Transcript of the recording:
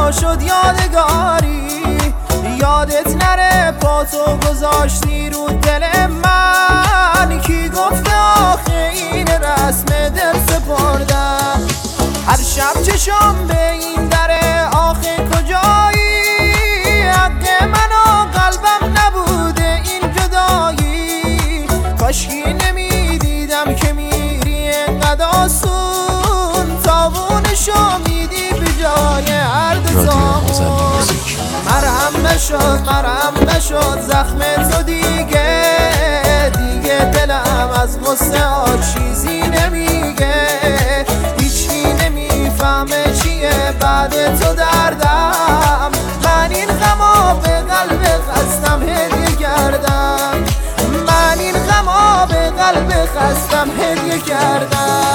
تنها شد یادگاری، یادت نره پاتو گذاشتی رو دل من. کی گفته آخه این رسم دل سپردن؟ هر شب چشم به این دره آخه کجایی؟ حق من و قلبم نبوده این جدایی. کاشکی نمیدیدم که میری انقدر آسون، تاوونشو میدی به جای هر دو زمان. مرهم نشد زخم تو دیگه دلم از غصه چیزی نمیگه. هیچی نمیفهمه چیه بعد تو دردم. من این غما به قلب خستم هدیه کردم، من این غما به قلب خستم هدیه کردم.